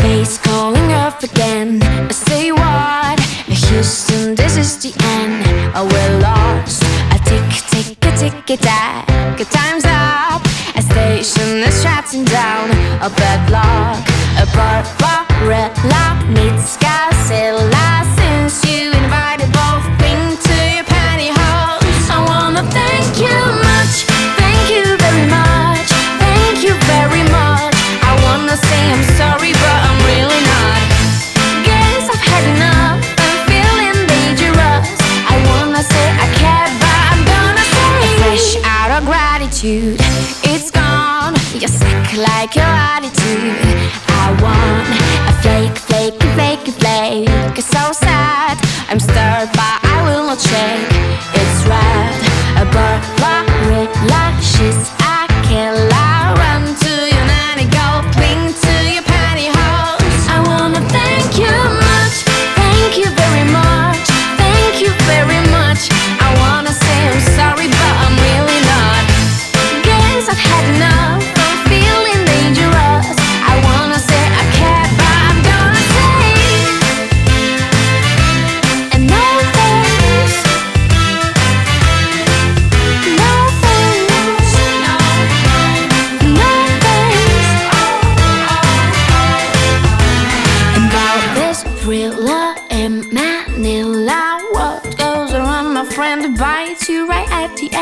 face calling up again. Say what? Houston, this is the end. We're lost. A tick, tick, a tick, a tack. Time's up. A station is shutting down. A bad luck. A Barbarella meets Godzilla. Since you invited both Pink to your pantyhose, I wanna thank you much. Thank you very much. Thank you very much. I wanna say I'm sorry, but I'm really not. Guess I've had enough. I'm feeling dangerous. I wanna say I care, but I'm gonna say fresh out of gratitude. It's gone. You suck like your attitude. I want a flake, flake, flake, flake. It's so sad. I'm stirred, but I will not shake. It's red. A Barbarella, she's a killer. Run to your nanny, go Pink to your pantyhose. I wanna thank you much. Thank you very much. Thank you very much. I wanna say I'm sorry, but I'm really not. Guess I've had enough. I'm feeling dangerous. I wanna say I care, but I'm gonna say and no thanks. No thanks. No thanks. About this thriller in Manila, what goes around, my friend, bites you right at the